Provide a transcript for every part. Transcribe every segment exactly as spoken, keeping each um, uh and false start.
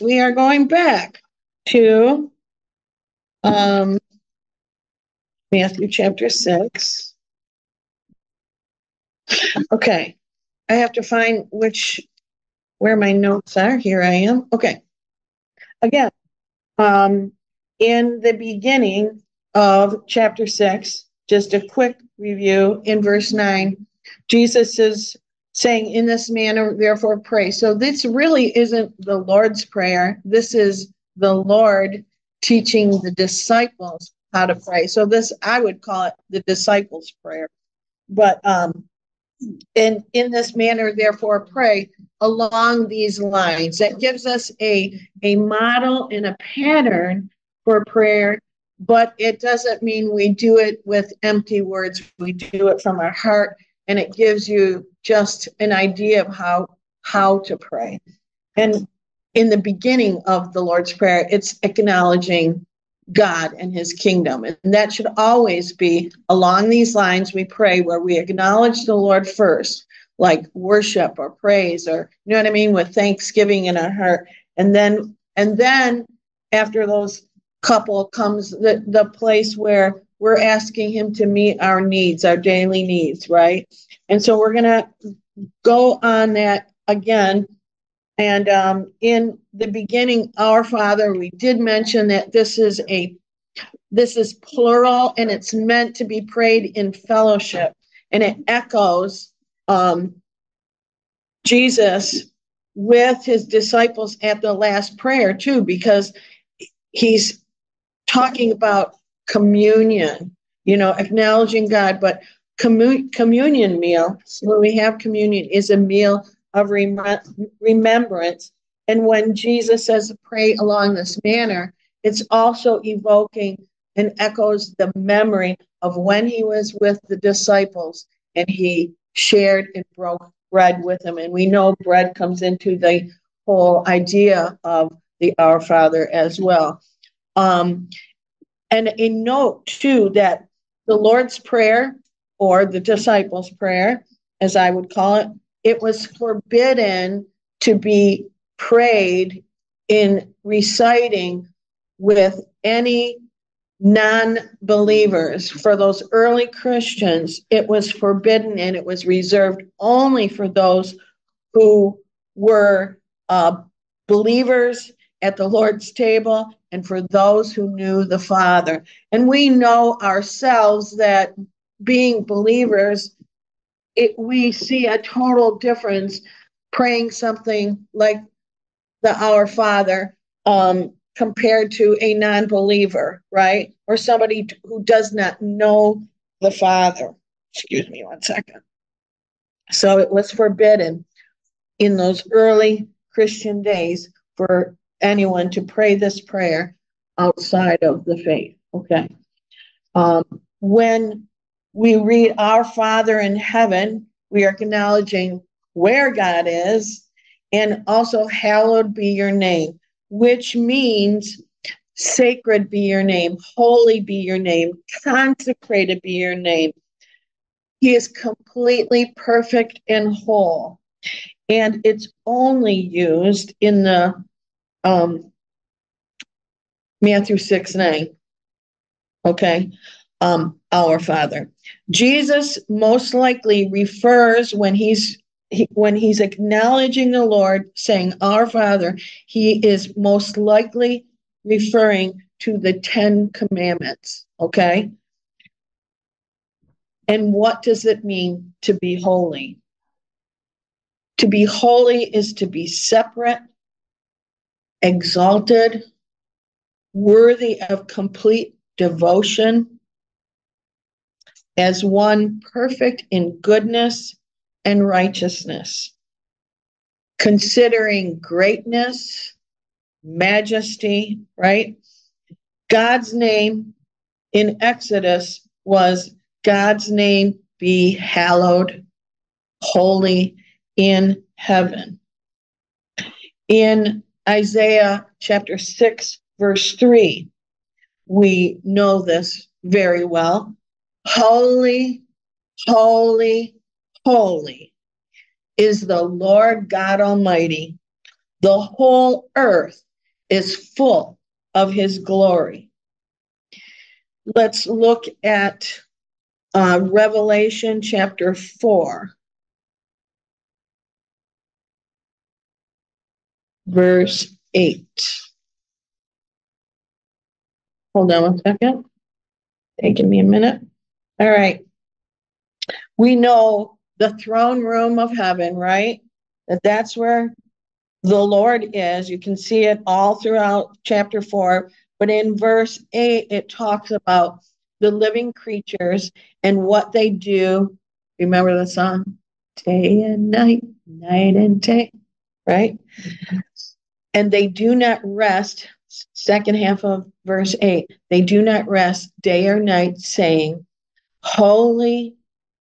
we are going back to um, Matthew chapter six. Okay, I have to find which, where my notes are. Here I am. Okay, again, um, in the beginning of chapter six, just a quick review in verse nine, Jesus is saying, in this manner, therefore pray. So this really isn't the Lord's Prayer. This is the Lord teaching the disciples how to pray. So this, I would call it the disciples' prayer. But um, in, in this manner, therefore pray along these lines. That gives us a, a model and a pattern for prayer, but it doesn't mean we do it with empty words. We do it from our heart, and it gives you just an idea of how how to pray. And in the beginning of the Lord's Prayer, it's acknowledging God and his kingdom. And that should always be along these lines we pray, where we acknowledge the Lord first, like worship or praise, or you know what I mean, with thanksgiving in our heart. And then and then after those couple comes the, the place where we're asking him to meet our needs, our daily needs, right? And so we're gonna go on that again. And um, in the beginning, our Father, we did mention that this is a this is plural, and it's meant to be prayed in fellowship, and it echoes um, Jesus with his disciples at the last prayer too, because he's talking about communion, you know, acknowledging God. But commun- communion meal, when we have communion, is a meal of rem- remembrance. And when Jesus says pray along this manner, it's also evoking and echoes the memory of when he was with the disciples and he shared and broke bread with them. And we know bread comes into the whole idea of the Our Father as well. Um, and a note too that the Lord's Prayer, or the disciples' prayer, as I would call it, it was forbidden to be prayed in reciting with any non-believers. For those early Christians, it was forbidden, and it was reserved only for those who were uh, believers at the Lord's table, and for those who knew the Father. And we know ourselves that being believers, it, we see a total difference praying something like the Our Father um, compared to a non-believer, right? Or somebody who does not know the Father. Excuse me one second. So it was forbidden in those early Christian days for anyone to pray this prayer outside of the faith. Okay. Um, when we read Our Father in heaven, we are acknowledging where God is, and also hallowed be your name, which means sacred be your name, holy be your name, consecrated be your name. He is completely perfect and whole. And it's only used in the um, Matthew six nine. Okay. Um, Our Father. Jesus most likely refers, when he's he, when he's acknowledging the Lord, saying Our Father, he is most likely referring to the Ten Commandments. Okay. And what does it mean to be holy? To be holy is to be separate, exalted, worthy of complete devotion, as one perfect in goodness and righteousness, considering greatness, majesty, right? God's name in Exodus was, God's name be hallowed, holy in heaven. In Isaiah chapter six, verse three, we know this very well. Holy, holy, holy is the Lord God Almighty. The whole earth is full of his glory. Let's look at uh, Revelation chapter four, verse eight. Hold on one second. Taking me a minute. All right. We know the throne room of heaven, right? That that's where the Lord is. You can see it all throughout chapter four. But in verse eight, it talks about the living creatures and what they do. Remember the song? Day and night, night and day, right? And they do not rest. Second half of verse eight. They do not rest day or night, saying, Holy,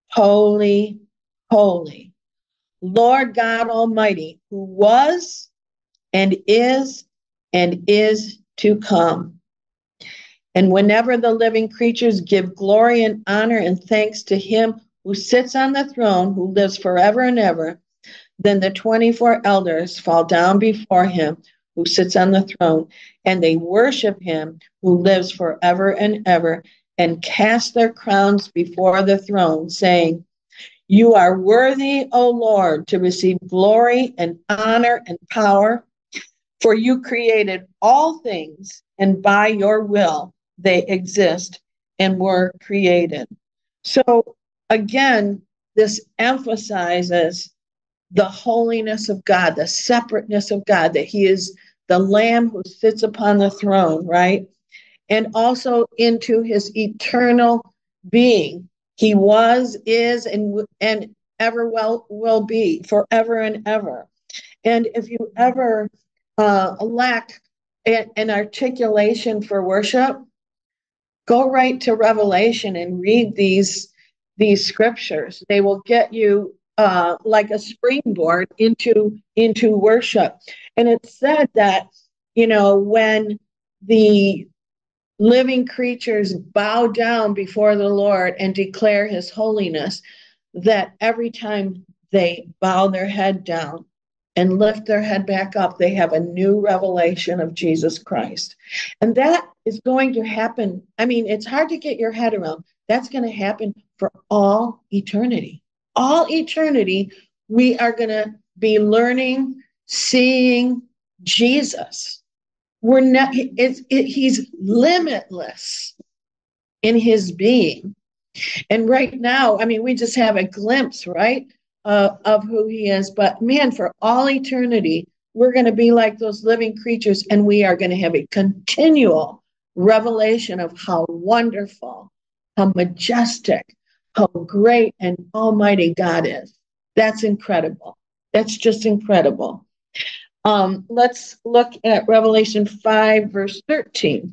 holy, holy, Lord God Almighty, who was and is and is to come. And whenever the living creatures give glory and honor and thanks to him who sits on the throne, who lives forever and ever, then the twenty-four elders fall down before him who sits on the throne, and they worship him who lives forever and ever, and cast their crowns before the throne, saying, You are worthy, O Lord, to receive glory and honor and power, for you created all things, and by your will they exist and were created. So again, this emphasizes the holiness of God, the separateness of God, that he is the Lamb who sits upon the throne, right? And also into his eternal being. He was, is, and, and ever will, will be, forever and ever. And if you ever uh, lack a, an articulation for worship, go right to Revelation and read these, these scriptures. They will get you uh, like a springboard into, into worship. And it said that, you know, when the living creatures bow down before the Lord and declare his holiness, that every time they bow their head down and lift their head back up, they have a new revelation of Jesus Christ. And that is going to happen. I mean, it's hard to get your head around. That's going to happen for all eternity. All eternity, we are going to be learning, seeing Jesus. We're not, it's, it, he's limitless in his being. And right now, I mean, we just have a glimpse, right, uh, of who he is. But man, for all eternity, we're going to be like those living creatures, and we are going to have a continual revelation of how wonderful, how majestic, how great and almighty God is. That's incredible. That's just incredible. Um, let's look at Revelation five, verse thirteen.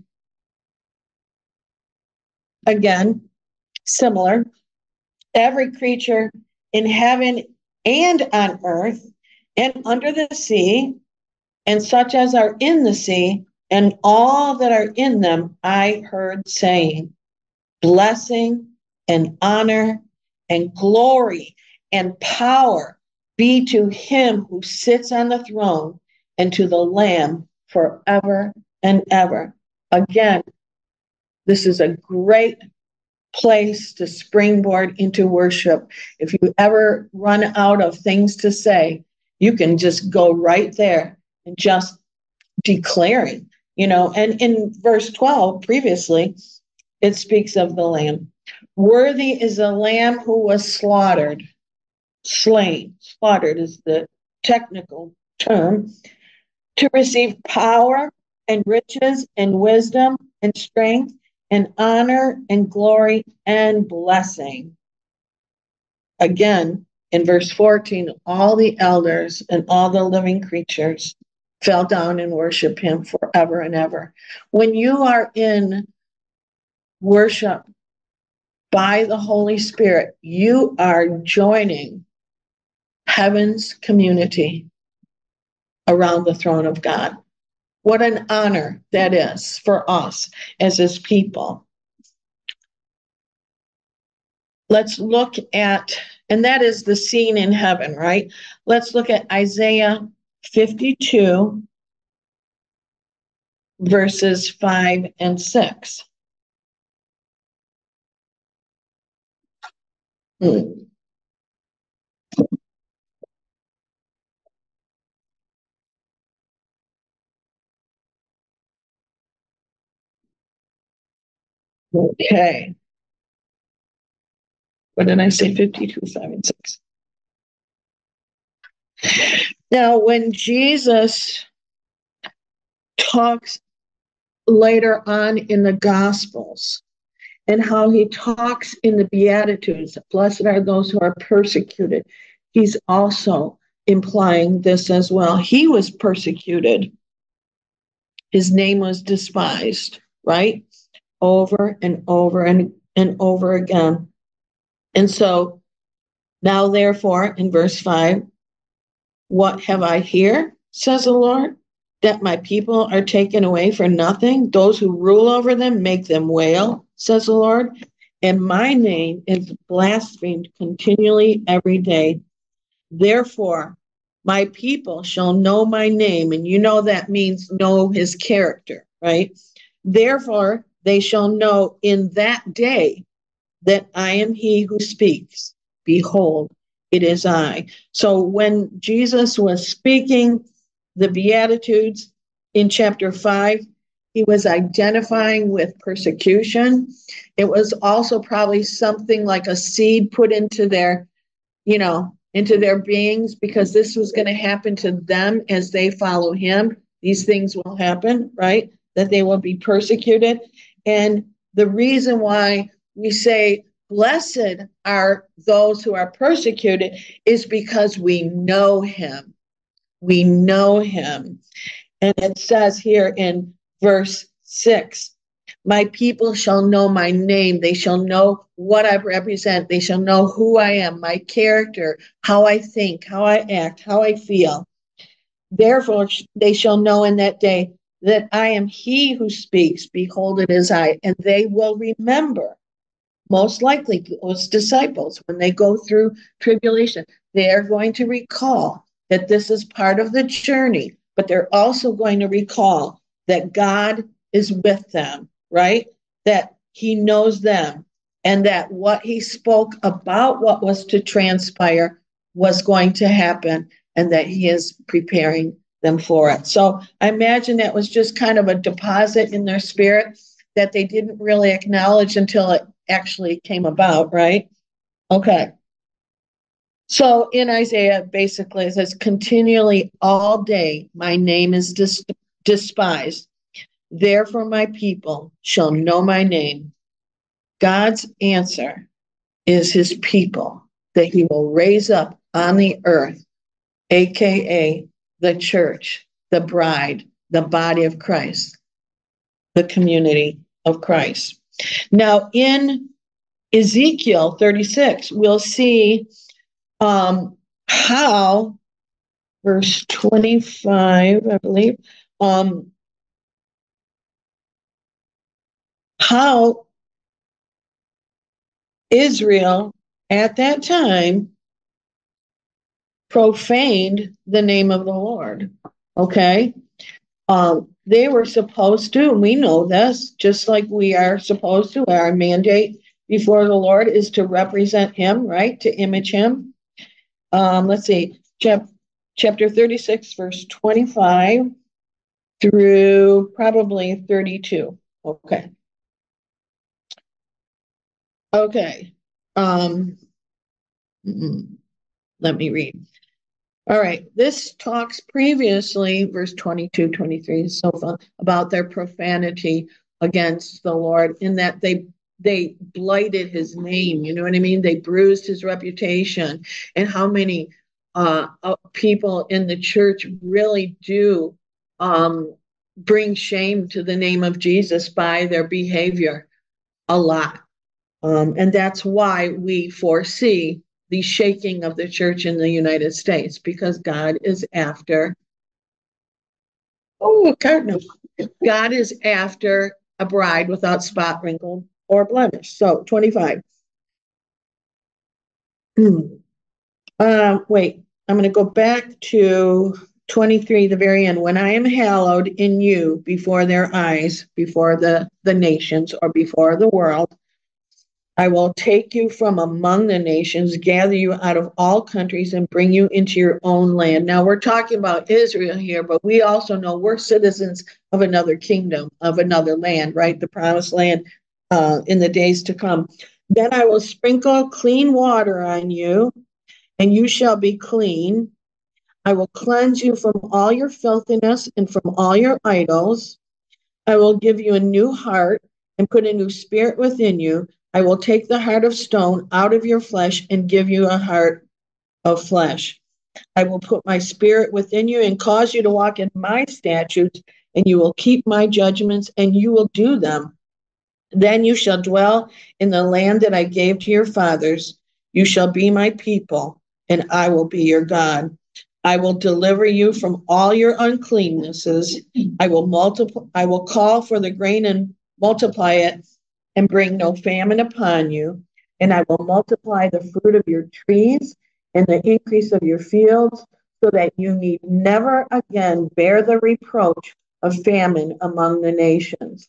Again, similar. Every creature in heaven and on earth and under the sea, and such as are in the sea, and all that are in them, I heard saying, Blessing and honor and glory and power be to him who sits on the throne and to the Lamb forever and ever. Again, this is a great place to springboard into worship. If you ever run out of things to say, you can just go right there and just declaring, you know. And in verse twelve, previously, it speaks of the Lamb. Worthy is the Lamb who was slaughtered, slain. Slaughtered is the technical term, to receive power and riches and wisdom and strength and honor and glory and blessing. Again, in verse fourteen, all the elders and all the living creatures fell down and worship him forever and ever. When you are in worship by the Holy Spirit, you are joining heaven's community around the throne of God. What an honor that is for us as his people. Let's look at, and that is the scene in heaven, right? Let's look at Isaiah fifty-two, verses five and six. Hmm. Okay. What did I say? fifty-two, five, and six. Now, when Jesus talks later on in the Gospels and how he talks in the Beatitudes, blessed are those who are persecuted, he's also implying this as well. He was persecuted, his name was despised, right? Over and over and, and over again. And so now, therefore, in verse five, what have I here, says the Lord, that my people are taken away for nothing? Those who rule over them make them wail, says the Lord, and my name is blasphemed continually every day. Therefore, my people shall know my name, and you know that means know his character, right? Therefore, they shall know in that day that I am he who speaks. Behold, it is I. So when Jesus was speaking the Beatitudes in chapter five, he was identifying with persecution. It was also probably something like a seed put into their, you know, into their beings, because this was going to happen to them as they follow him. These things will happen, right? That they will be persecuted. And the reason why we say, blessed are those who are persecuted, is because we know him. We know him. And it says here in verse six, my people shall know my name. They shall know what I represent. They shall know who I am, my character, how I think, how I act, how I feel. Therefore, they shall know in that day that I am he who speaks. Behold, it is I. And they will remember, most likely, those disciples, when they go through tribulation, they are going to recall that this is part of the journey, but they're also going to recall that God is with them, right? That he knows them, and that what he spoke about what was to transpire was going to happen, and that he is preparing them for it. So I imagine that was just kind of a deposit in their spirit that they didn't really acknowledge until it actually came about, right? Okay. So in Isaiah, basically, it says, continually all day, my name is dis- despised. Therefore, my people shall know my name. God's answer is his people that he will raise up on the earth, A K A the church, the bride, the body of Christ, the community of Christ. Now, in Ezekiel thirty-six, we'll see um, how, verse twenty-five, I believe, um, how Israel at that time profaned the name of the Lord. Okay? Um, they were supposed to, and we know this, just like we are supposed to, our mandate before the Lord is to represent him, right? To image him. Um, let's see, chap- chapter thirty-six, verse twenty-five through probably thirty-two. Okay. Okay. Um, let me read. All right. This talks previously, verse twenty-two, twenty-three is so fun, about their profanity against the Lord, in that they they blighted his name. You know what I mean? They bruised his reputation, and how many uh, uh, people in the church really do um, bring shame to the name of Jesus by their behavior a lot. Um, and that's why we foresee the shaking of the church in the United States, because God is after, oh, a cardinal. God is after a bride without spot, wrinkle, or blemish. So twenty-five. uh, wait, I'm going to go back to twenty-three, the very end, when I am hallowed in you before their eyes, before the, the nations or before the world, I will take you from among the nations, gather you out of all countries, and bring you into your own land. Now, we're talking about Israel here, but we also know we're citizens of another kingdom, of another land, right? The promised land uh, in the days to come. Then I will sprinkle clean water on you, and you shall be clean. I will cleanse you from all your filthiness and from all your idols. I will give you a new heart and put a new spirit within you. I will take the heart of stone out of your flesh and give you a heart of flesh. I will put my spirit within you and cause you to walk in my statutes, and you will keep my judgments and you will do them. Then you shall dwell in the land that I gave to your fathers. You shall be my people, and I will be your God. I will deliver you from all your uncleannesses. I will multiply, I will call for the grain and multiply it and bring no famine upon you. And I will multiply the fruit of your trees and the increase of your fields, so that you need never again bear the reproach of famine among the nations.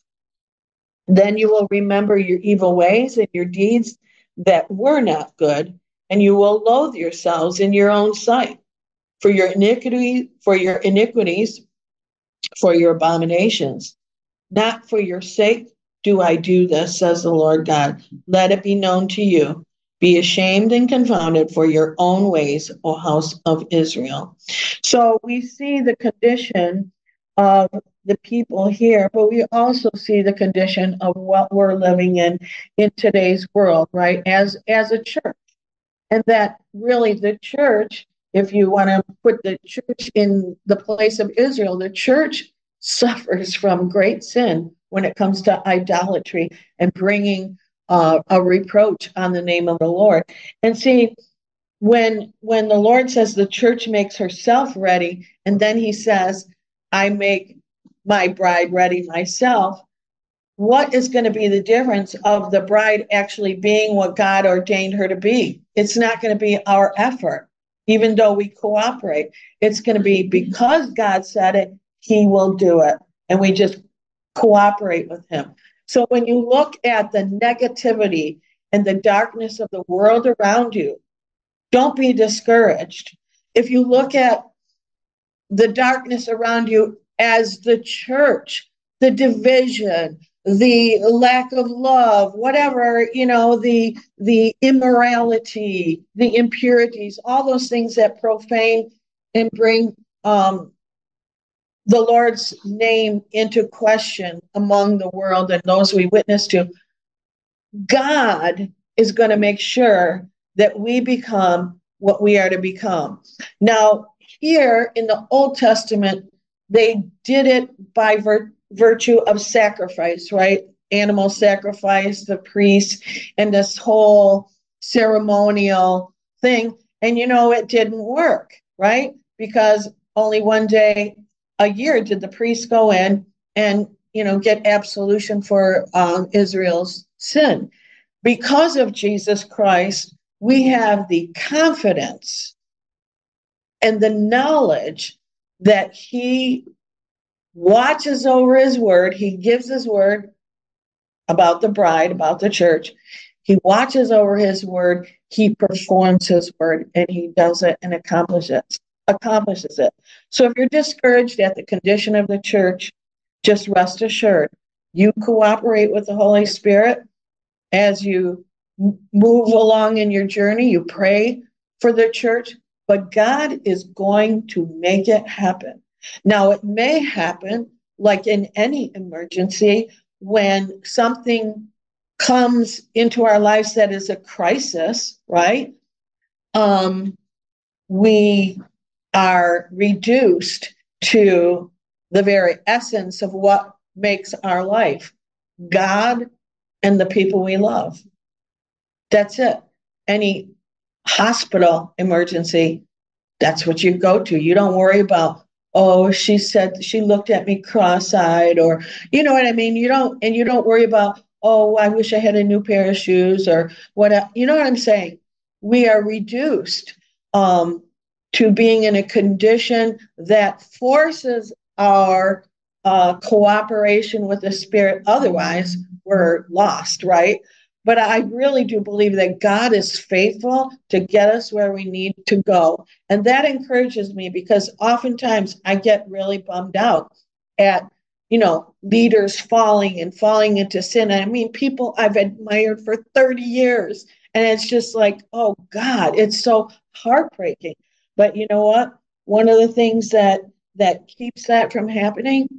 Then you will remember your evil ways and your deeds that were not good, and you will loathe yourselves in your own sight. For your iniquity, for your iniquities, for your abominations. Not for your sake do I do this, says the Lord God. Let it be known to you. Be ashamed and confounded for your own ways, O house of Israel. So we see the condition of the people here, but we also see the condition of what we're living in in today's world, right? As as a church. And that really the church, if you want to put the church in the place of Israel, the church suffers from great sin when it comes to idolatry and bringing uh, a reproach on the name of the Lord. And see, when when the Lord says the church makes herself ready, and then he says, I make my bride ready myself, what is going to be the difference of the bride actually being what God ordained her to be? It's not going to be our effort, even though we cooperate. It's going to be because God said it, he will do it. And we just cooperate with him. So when you look at the negativity and the darkness of the world around you, don't be discouraged. If you look at the darkness around you as the church, the division, the lack of love, whatever, you know, the the immorality, the impurities, all those things that profane and bring um, the Lord's name into question among the world and those we witness to. God is going to make sure that we become what we are to become. Now, here in the Old Testament, they did it by vir- virtue of sacrifice, right? Animal sacrifice, the priest, and this whole ceremonial thing. And you know, it didn't work, right? Because only one day a year did the priest go in and, you know, get absolution for um, Israel's sin. Because of Jesus Christ, we have the confidence and the knowledge that he watches over his word. He gives his word about the bride, about the church. He watches over his word. He performs his word, and he does it and accomplishes accomplishes it. So if you're discouraged at the condition of the church, just rest assured, you cooperate with the Holy Spirit as you move along in your journey. You pray for the church, but God is going to make it happen. Now, it may happen, like in any emergency, when something comes into our lives that is a crisis, right? Um, we are reduced to the very essence of what makes our life: God and the people we love. That's it. Any hospital emergency, that's what you go to. You don't worry about, oh, she said, she looked at me cross-eyed, or, you know what I mean? You don't, and you don't worry about, oh, I wish I had a new pair of shoes, or what, you know what I'm saying? We are reduced um, to being in a condition that forces our uh, cooperation with the Spirit. Otherwise, we're lost, right? But I really do believe that God is faithful to get us where we need to go. And that encourages me, because oftentimes I get really bummed out at, you know, leaders falling and falling into sin. I mean, people I've admired for thirty years. And it's just like, oh God, it's so heartbreaking. But you know what? One of the things that that keeps that from happening,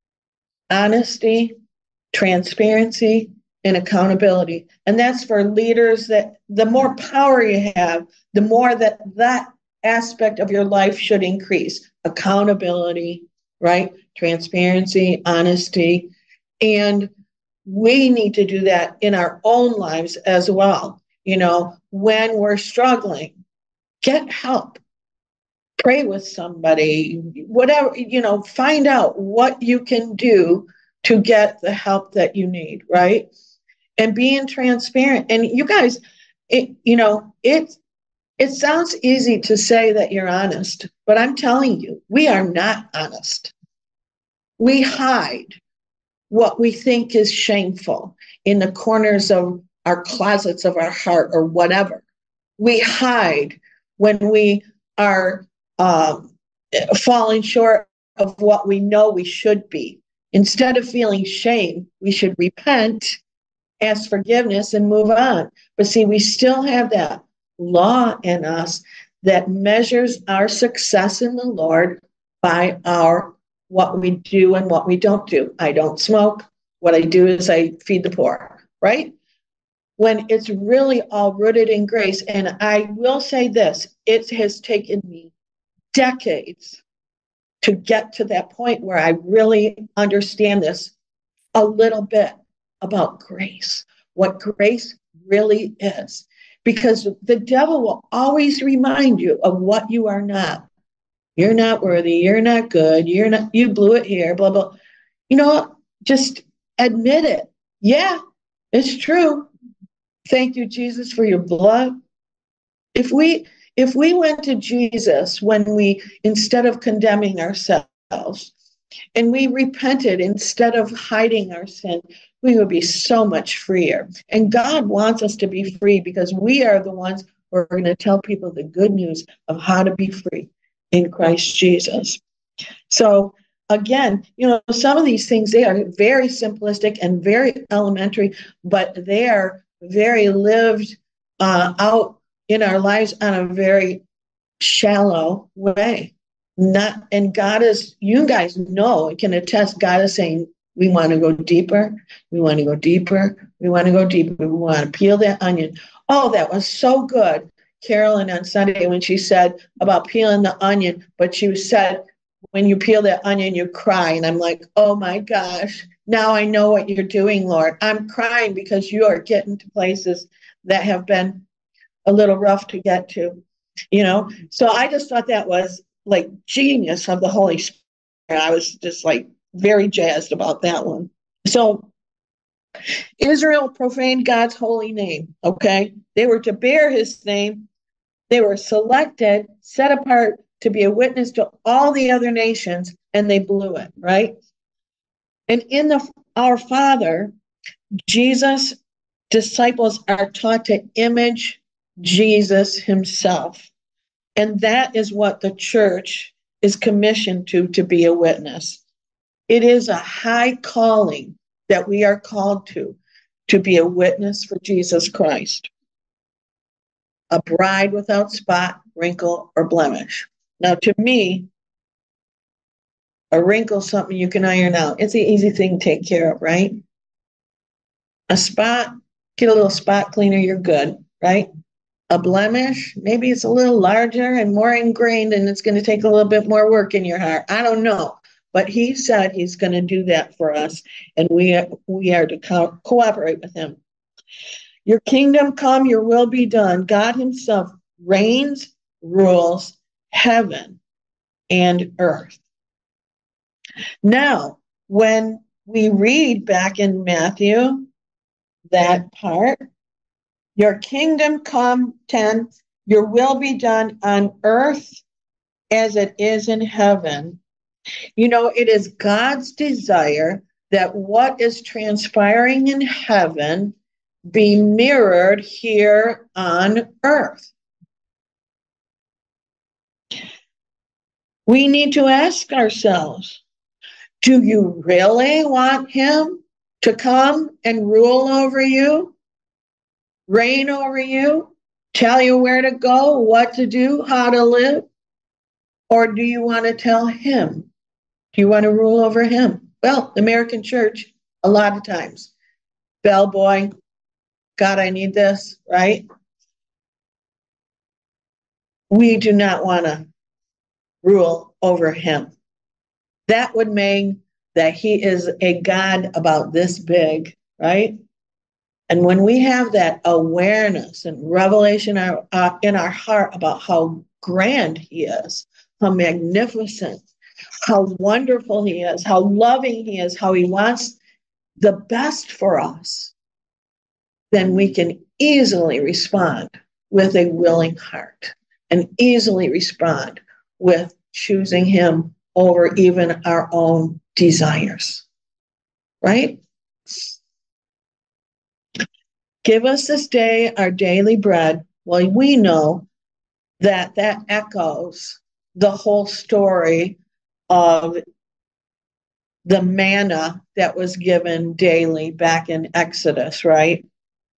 honesty, transparency, and accountability. And that's for leaders. That the more power you have, the more that that aspect of your life should increase. Accountability, right? Transparency, honesty. And we need to do that in our own lives as well. You know, when we're struggling, get help. Pray with somebody, whatever, you know, find out what you can do to get the help that you need, right? And being transparent. And you guys, it, you know, it, it sounds easy to say that you're honest, but I'm telling you, we are not honest. We hide what we think is shameful in the corners of our closets of our heart or whatever. We hide when we are um, falling short of what we know we should be. Instead of feeling shame, we should repent, ask forgiveness, and move on. But see, we still have that law in us that measures our success in the Lord by our what we do and what we don't do. I don't smoke. What I do is I feed the poor, right? When it's really all rooted in grace. And I will say this, it has taken me decades to get to that point where I really understand this a little bit about grace, what grace really is. Because the devil will always remind you of what you are not. You're not worthy. You're not good. You're not, you blew it here, blah, blah. You know what? Just admit it. Yeah, it's true. Thank you, Jesus, for your blood. If we if we went to Jesus when we, instead of condemning ourselves, and we repented instead of hiding our sin, we would be so much freer. And God wants us to be free, because we are the ones who are going to tell people the good news of how to be free in Christ Jesus. So again, you know, some of these things, they are very simplistic and very elementary, but they are very lived uh, out in our lives on a very shallow way. Not, and God is, you guys know, can attest, God is saying, we want to go deeper. We want to go deeper. We want to go deeper. We want to peel that onion. Oh, that was so good, Carolyn, on Sunday when she said about peeling the onion, but she said, when you peel that onion, you cry. And I'm like, oh my gosh, now I know what you're doing, Lord. I'm crying because you are getting to places that have been a little rough to get to, you know? So I just thought that was like genius of the Holy Spirit. I was just like very jazzed about that one. So Israel profaned God's holy name, okay? They were to bear his name. They were selected, set apart to be a witness to all the other nations, and they blew it, right? And in the Our Father, Jesus' disciples are taught to image Jesus himself. And that is what the church is commissioned to, to be a witness. It is a high calling that we are called to, to be a witness for Jesus Christ. A bride without spot, wrinkle, or blemish. Now, to me, a wrinkle is something you can iron out. It's an easy thing to take care of, right? A spot, get a little spot cleaner, you're good, right? A blemish, maybe it's a little larger and more ingrained, and it's going to take a little bit more work in your heart. I don't know. But he said he's going to do that for us, and we, we are to co- cooperate with him. Your kingdom come, your will be done. God himself reigns, rules heaven and earth. Now, when we read back in Matthew, that part, your kingdom come, ten, your will be done on earth as it is in heaven. You know, it is God's desire that what is transpiring in heaven be mirrored here on earth. We need to ask ourselves, do you really want him to come and rule over you, reign over you, tell you where to go, what to do, how to live? Or do you want to tell him? Do you want to rule over him? Well, the American church, a lot of times, bellboy, God, I need this, right? We do not want to rule over him. That would mean that he is a God about this big, right? And when we have that awareness and revelation in our heart about how grand he is, how magnificent, how wonderful he is, how loving he is, how he wants the best for us, then we can easily respond with a willing heart and easily respond with choosing him over even our own desires, right? Give us this day our daily bread. Well, we know that that echoes the whole story of the manna that was given daily back in Exodus, right?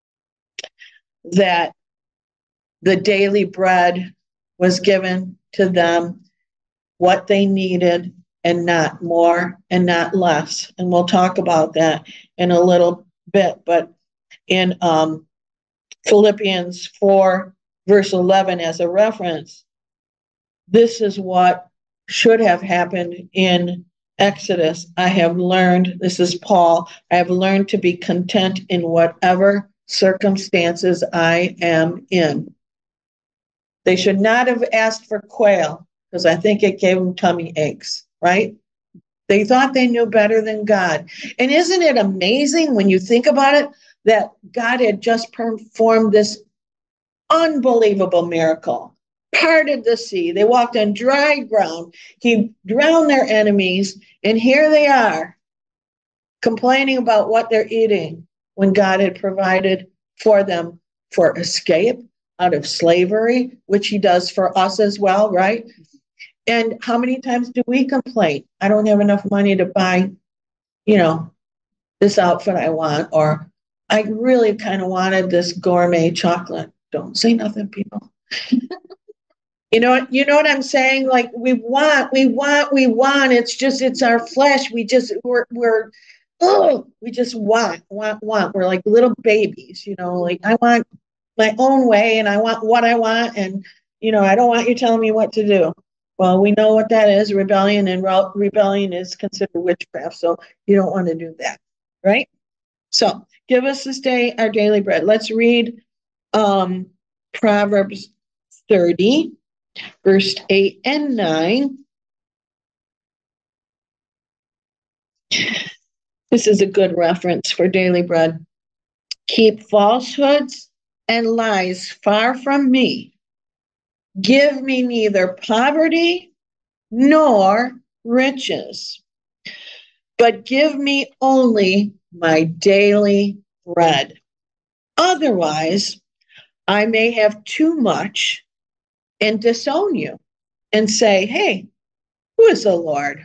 That the daily bread was given to them, what they needed, and not more and not less. And we'll talk about that in a little bit. But in um, Philippians four, verse eleven, as a reference, this is what should have happened in Exodus. I have learned, this is Paul, I have learned to be content in whatever circumstances I am in. They should not have asked for quail, because I think it gave them tummy aches, right? They thought they knew better than God. And isn't it amazing when you think about it, that God had just performed this unbelievable miracle, parted the sea, they walked on dry ground, he drowned their enemies, and here they are complaining about what they're eating when God had provided for them for escape out of slavery, which he does for us as well, right? And how many times do we complain? I don't have enough money to buy, you know, this outfit I want, or I really kind of wanted this gourmet chocolate. Don't say nothing, people. You know, you know what I'm saying? Like we want, we want, we want. It's just, it's our flesh. We just, we're, we're, oh, we just want, want, want. We're like little babies, you know, like I want my own way and I want what I want. And, you know, I don't want you telling me what to do. Well, we know what that is, rebellion, and re- rebellion is considered witchcraft. So you don't want to do that, right? So give us this day our daily bread. Let's read um, Proverbs thirty, verse eight and nine. This is a good reference for daily bread. Keep falsehoods and lies far from me. Give me neither poverty nor riches, but give me only my daily bread. Otherwise, I may have too much and disown you and say, hey, who is the Lord?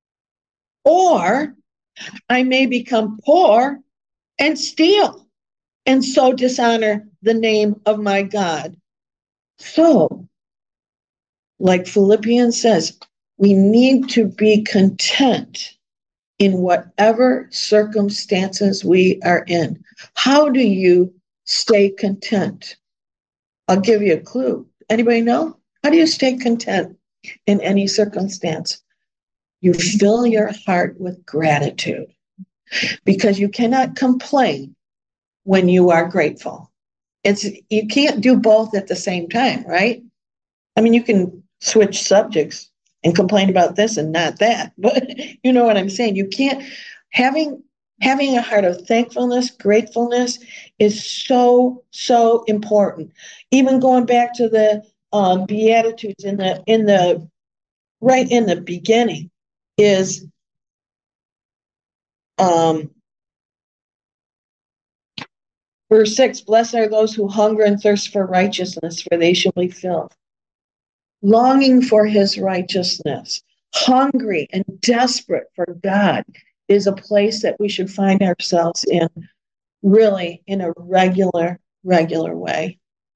Or I may become poor and steal and so dishonor the name of my God. So, like Philippians says, we need to be content in whatever circumstances we are in. How do you stay content? I'll give you a clue. Anybody know? How do you stay content in any circumstance? You fill your heart with gratitude, because you cannot complain when you are grateful. It's, you can't do both at the same time, right? I mean, you can switch subjects and complain about this and not that, but you know what I'm saying? You can't, having having a heart of thankfulness, gratefulness is so, so important. Even going back to the um, Beatitudes in the in the right in the beginning is um, verse six, blessed are those who hunger and thirst for righteousness, for they shall be filled. Longing for his righteousness, hungry and desperate for God is a place that we should find ourselves in, really in a regular, regular way.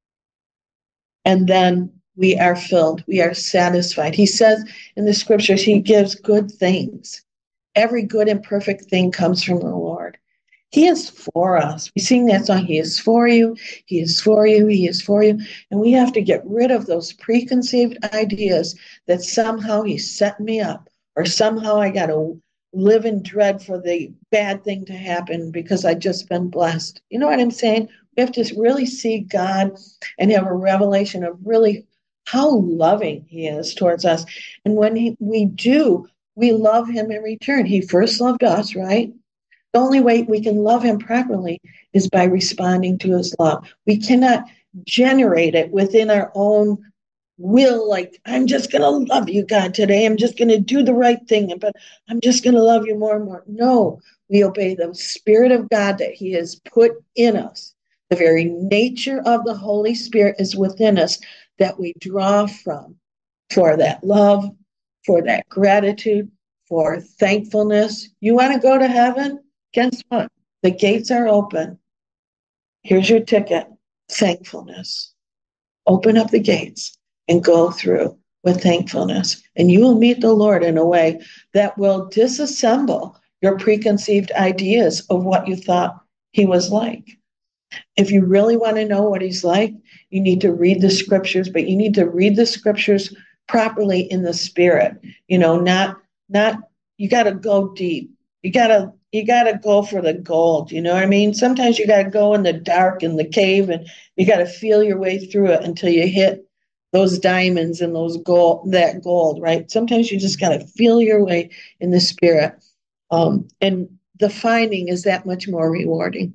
And then we are filled, we are satisfied. He says in the scriptures, he gives good things. Every good and perfect thing comes from the Lord. He is for us. We sing that song, He is for you, He is for you, He is for you. And we have to get rid of those preconceived ideas that somehow He's setting me up, or somehow I got to live in dread for the bad thing to happen because I just been blessed. You know what I'm saying? We have to really see God and have a revelation of really how loving He is towards us. And when he, we do, we love Him in return. He first loved us, right? The only way we can love Him properly is by responding to His love. We cannot generate it within our own will, like, I'm just going to love you, God, today. I'm just going to do the right thing, but I'm just going to love you more and more. No, we obey the Spirit of God that He has put in us. The very nature of the Holy Spirit is within us that we draw from for that love, for that gratitude, for thankfulness. You want to go to heaven? Guess what? The gates are open. Here's your ticket. Thankfulness. Open up the gates and go through with thankfulness. And you will meet the Lord in a way that will disassemble your preconceived ideas of what you thought He was like. If you really want to know what He's like, you need to read the scriptures, but you need to read the scriptures properly in the Spirit. You know, not, not, you got to go deep. You got to, you got to go for the gold. You know what I mean? Sometimes you got to go in the dark, in the cave, and you got to feel your way through it until you hit those diamonds and those gold, that gold, right? Sometimes you just got to feel your way in the Spirit. Um, and the finding is that much more rewarding.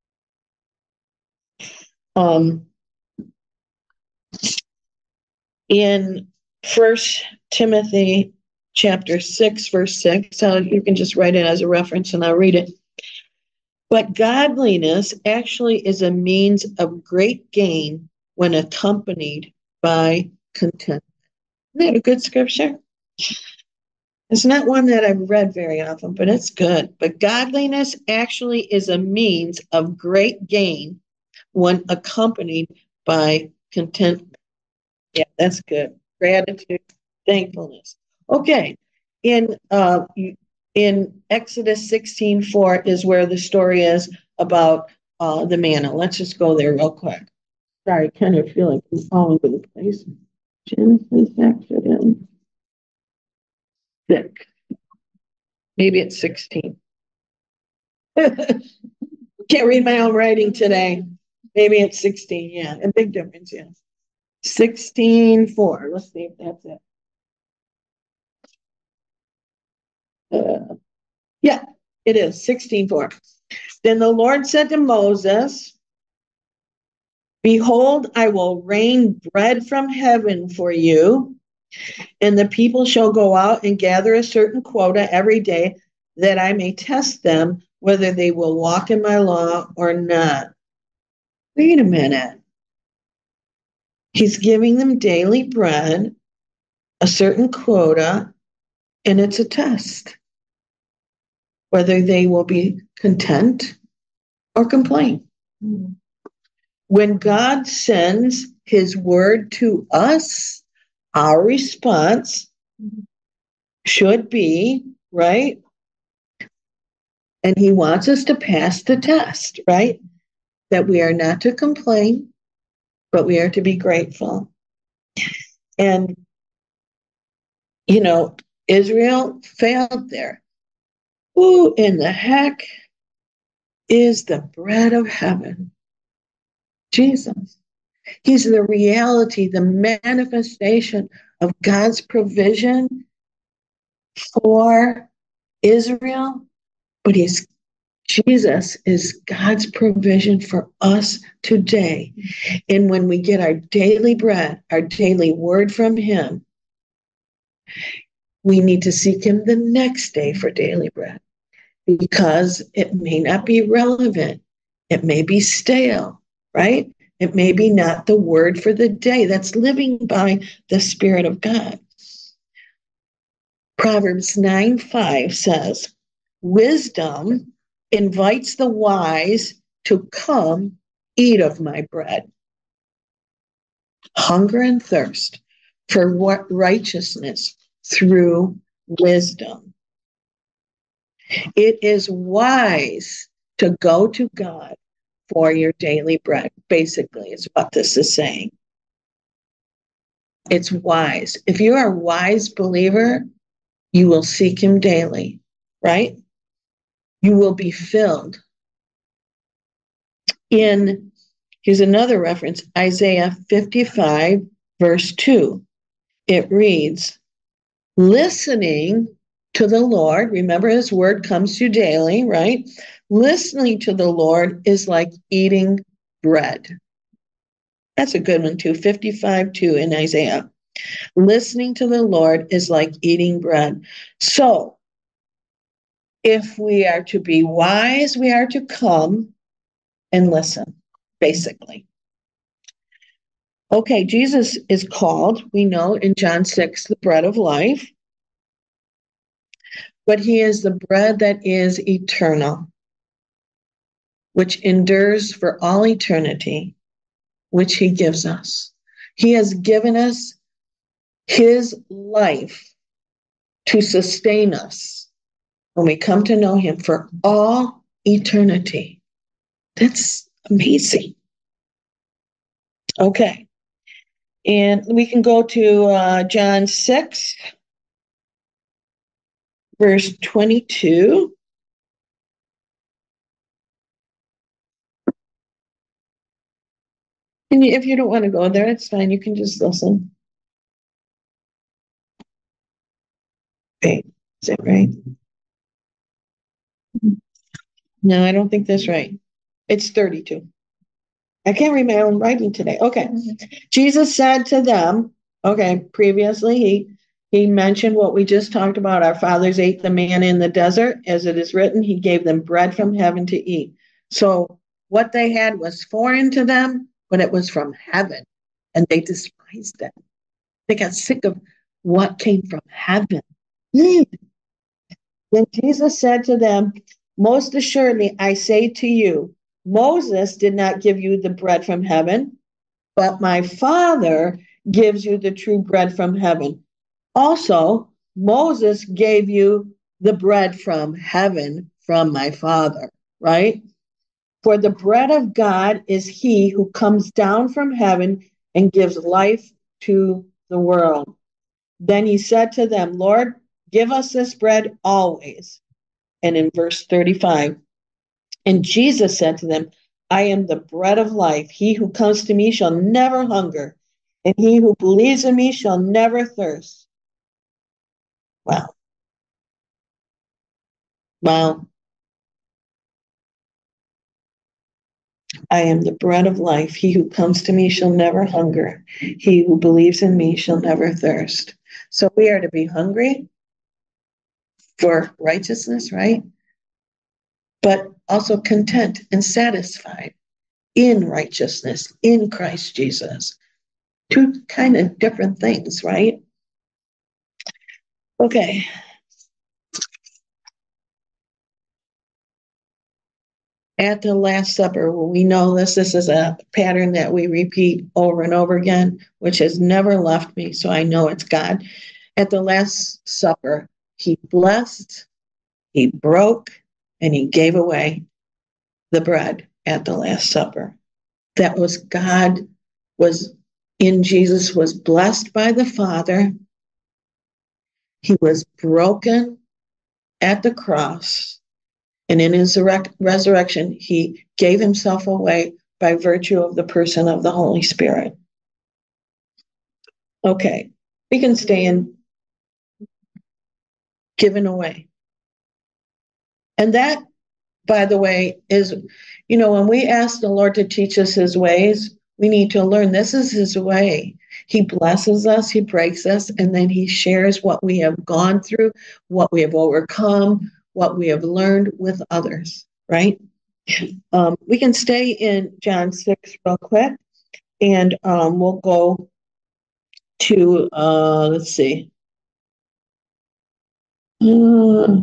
Um, in First Timothy chapter six, verse six, so you can just write it as a reference and I'll read it. But godliness actually is a means of great gain when accompanied by contentment. Isn't that a good scripture? It's not one that I've read very often, but it's good. But godliness actually is a means of great gain when accompanied by contentment. Yeah, that's good. Gratitude, thankfulness. Okay. In uh, in Exodus sixteen four is where the story is about uh, the manna. Let's just go there real quick. Sorry, I kind of feel like I'm all over the place. Genesis, Exodus, six. Maybe it's sixteen. Can't read my own writing today. Maybe it's sixteen. Yeah, a big difference. Yeah, sixteen four. Let's see if that's it. Uh, yeah, it is sixteen four. Then the Lord said to Moses, behold, I will rain bread from heaven for you, and the people shall go out and gather a certain quota every day, that I may test them whether they will walk in my law or not. Wait a minute. He's giving them daily bread, a certain quota, and it's a test whether they will be content or complain. Mm-hmm. When God sends His word to us, our response should be, right? And He wants us to pass the test, right? That we are not to complain, but we are to be grateful. And, you know, Israel failed there. Who in the heck is the bread of heaven? Jesus. He's the reality, the manifestation of God's provision for Israel, but He's Jesus is God's provision for us today. And when we get our daily bread, our daily word from Him, we need to seek him the next day for daily bread because it may not be relevant. It may be stale, right? It may be not the word for the day. That's living by the Spirit of God. Proverbs nine five says, wisdom invites the wise to come eat of my bread. Hunger and thirst for what righteousness through wisdom. It is wise to go to God for your daily bread, basically, is what this is saying. It's wise. If you're a wise believer, you will seek him daily, right? You will be filled. In, here's another reference, Isaiah fifty-five, verse two. It reads, listening to the Lord, remember his word comes to you daily, right? Listening to the Lord is like eating bread. That's a good one too, fifty-five two in Isaiah. Listening to the Lord is like eating bread. So, if we are to be wise, we are to come and listen, basically. Okay, Jesus is called, we know in John six, the bread of life, but he is the bread that is eternal, which endures for all eternity, which he gives us. He has given us his life to sustain us when we come to know him for all eternity. That's amazing. Okay. And we can go to uh, John six, verse twenty-two. And if you don't want to go there, it's fine. You can just listen. Wait, is that right? No, I don't think that's right. It's thirty-two. I can't read my own writing today. Okay. Jesus said to them, okay, previously he he mentioned what we just talked about. Our fathers ate the manna in the desert. As it is written, he gave them bread from heaven to eat. So what they had was foreign to them, but it was from heaven. And they despised it. They got sick of what came from heaven. Mm. Then Jesus said to them, most assuredly, I say to you, Moses did not give you the bread from heaven, but my Father gives you the true bread from heaven. Also, Moses gave you the bread from heaven from my Father, right? For the bread of God is he who comes down from heaven and gives life to the world. Then he said to them, Lord, give us this bread always. And in verse thirty-five, and Jesus said to them, I am the bread of life. He who comes to me shall never hunger, and he who believes in me shall never thirst. Wow. Wow. I am the bread of life. He who comes to me shall never hunger. He who believes in me shall never thirst. So we are to be hungry for righteousness, right? But also content and satisfied in righteousness in Christ Jesus. Two kind of different things, right? Okay. At the Last Supper, we know this, this is a pattern that we repeat over and over again, which has never left me, so I know it's God. At the Last Supper, he blessed, he broke, and he gave away the bread at the Last Supper. That was God, was in Jesus, was blessed by the Father. He was broken at the cross. And in his resurrection, he gave himself away by virtue of the person of the Holy Spirit. Okay, we can stay in given away. And that, by the way, is, you know, when we ask the Lord to teach us his ways, We need to learn this is his way. He blesses us, he breaks us, and then he shares what we have gone through, what we have overcome, what we have learned with others, right? Um, we can stay in John six real quick, and um, we'll go to, uh, let's see. Uh,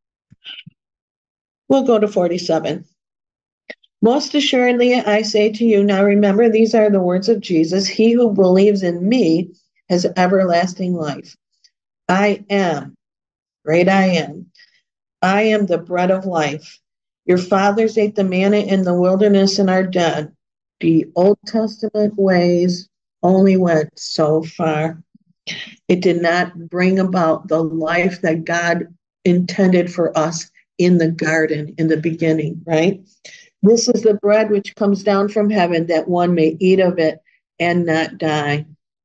we'll go to forty-seven. Most assuredly, I say to you, now remember, these are the words of Jesus. He who believes in me has everlasting life. I am, great I am. I am the bread of life. Your fathers ate the manna in the wilderness and are dead. The Old Testament ways only went so far. It did not bring about the life that God intended for us in the garden in the beginning, right? This is the bread which comes down from heaven, that one may eat of it and not die.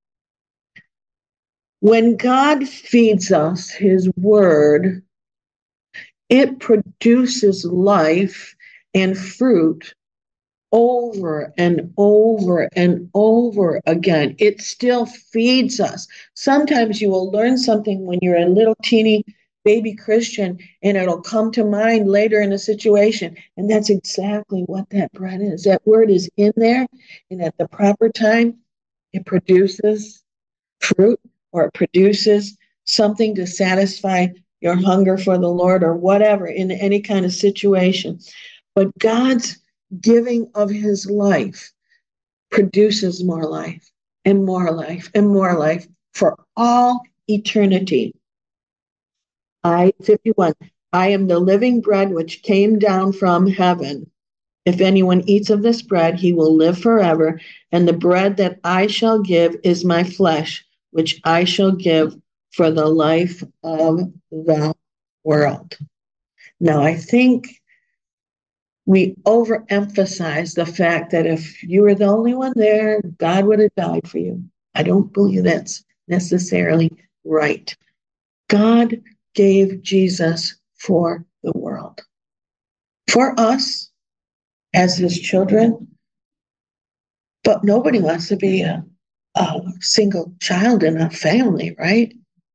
When God feeds us his word, it produces life and fruit over and over and over again. It still feeds us. Sometimes you will learn something when you're a little teeny baby Christian, and it'll come to mind later in a situation. And that's exactly what that bread is. That word is in there, and at the proper time, it produces fruit, or it produces something to satisfy your hunger for the Lord, or whatever, in any kind of situation. But God's giving of his life produces more life and more life and more life for all eternity. I fifty-one. I am the living bread which came down from heaven. If anyone eats of this bread, he will live forever. And the bread that I shall give is my flesh, which I shall give for the life of the world. Now, I think we overemphasize the fact that if you were the only one there, God would have died for you. I don't believe that's necessarily right. God gave Jesus for the world, for us as his children, but nobody wants to be a, a single child in a family, right?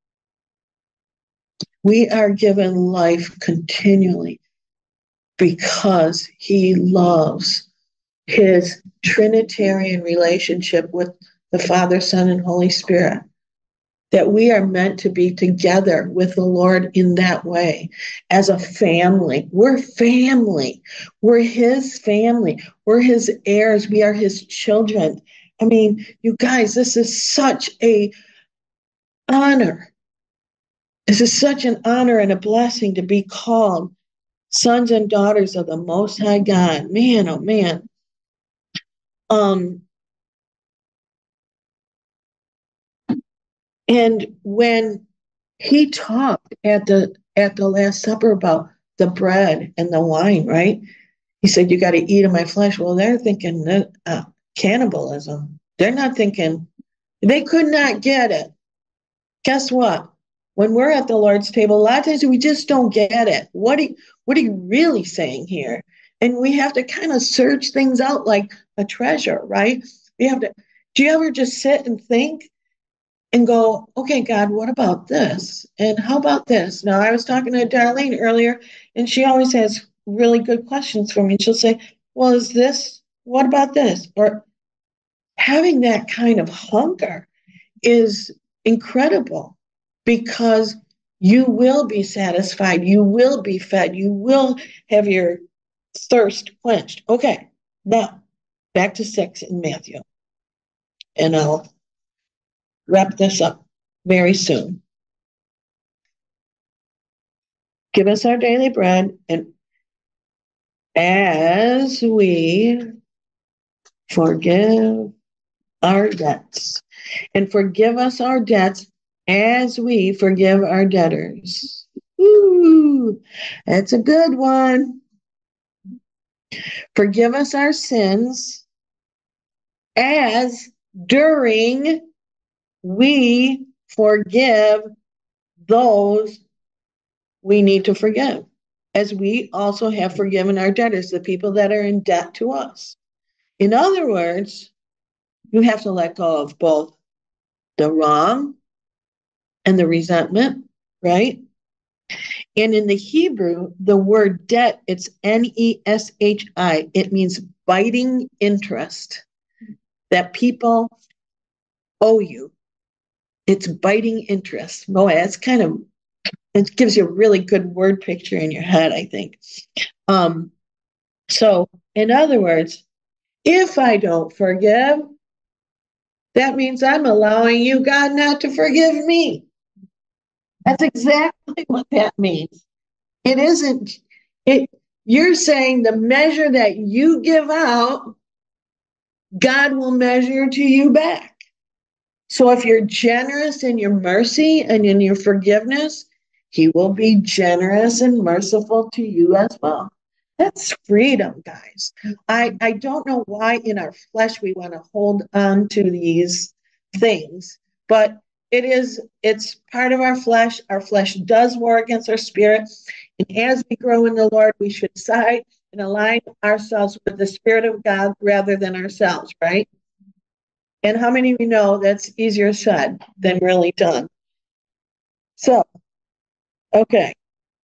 We are given life continually because he loves his Trinitarian relationship with the Father, Son, and Holy Spirit. That we are meant to be together with the Lord in that way as a family. We're family. We're his family. We're his heirs. We are his children. I mean, you guys, this is such a honor. This is such an honor and a blessing to be called sons and daughters of the Most High God. Man, oh man. Um, and when he talked at the at the Last Supper about the bread and the wine, right? He said, "You got to eat of my flesh." Well, they're thinking that, uh, cannibalism. They're not thinking. They could not get it. Guess what? When we're at the Lord's table, a lot of times we just don't get it. What are, what are you really saying here? And we have to kind of search things out like a treasure, right? We have to. Do you ever just sit and think and go, okay, God, what about this? And how about this? Now, I was talking to Darlene earlier, and she always has really good questions for me. She'll say, well, is this, what about this? Or having that kind of hunger is incredible because you will be satisfied. You will be fed. You will have your thirst quenched. Okay, now back to six in Matthew. And I'll wrap this up very soon. Give us our daily bread, and as we forgive our debts, and forgive us our debts as we forgive our debtors. Ooh, that's a good one. Forgive us our sins as during we forgive those we need to forgive, as we also have forgiven our debtors, the people that are in debt to us. In other words, you have to let go of both the wrong and the resentment, right? And in the Hebrew, the word debt, it's N E S H I. It means biting interest that people owe you. It's biting interest. Boy, that's kind of, it gives you a really good word picture in your head, I think. Um, so, in other words, if I don't forgive, that means I'm allowing you, God, not to forgive me. That's exactly what that means. It isn't, it, you're saying the measure that you give out, God will measure to you back. So if you're generous in your mercy and in your forgiveness, he will be generous and merciful to you as well. That's freedom, guys. I, I don't know why in our flesh we want to hold on to these things, but it is, it's part of our flesh. Our flesh does war against our spirit. And as we grow in the Lord, we should side and align ourselves with the Spirit of God rather than ourselves, right? And how many of you know that's easier said than really done? So, okay.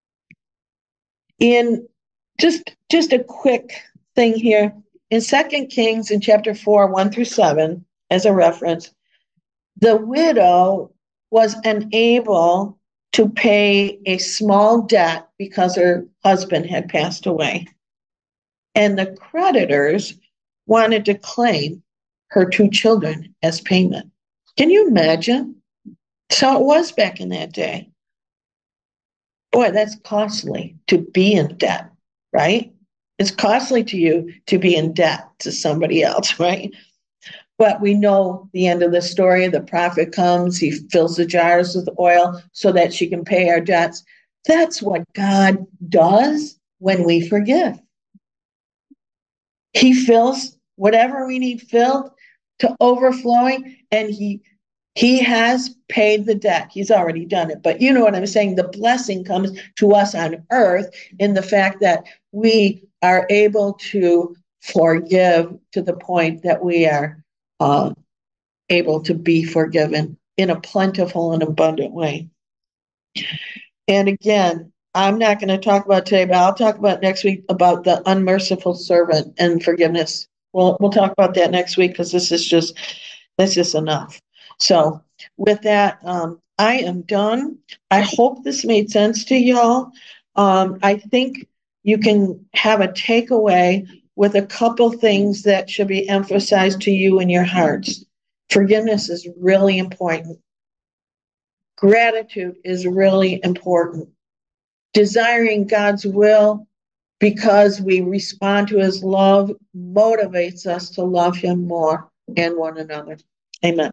In just just a quick thing here. In Second Kings in chapter four, one through seven, as a reference, the widow was unable to pay a small debt because her husband had passed away. And the creditors wanted to claim her two children as payment. Can you imagine? So it was back in that day. Boy, that's costly to be in debt, right? It's costly to you to be in debt to somebody else, right? But we know the end of the story. The prophet comes, he fills the jars with oil so that she can pay our debts. That's what God does when we forgive. He fills whatever we need filled to overflowing, and he he has paid the debt. He's already done it. But you know what I'm saying? The blessing comes to us on earth in the fact that we are able to forgive to the point that we are uh, able to be forgiven in a plentiful and abundant way. And again, I'm not going to talk about today, but I'll talk about next week about the unmerciful servant and forgiveness. We'll we'll talk about that next week because this is just that's just enough. So with that, um, I am done. I hope this made sense to y'all. Um, I think you can have a takeaway with a couple things that should be emphasized to you in your hearts. Forgiveness is really important. Gratitude is really important. Desiring God's will because we respond to his love motivates us to love him more and one another. Amen.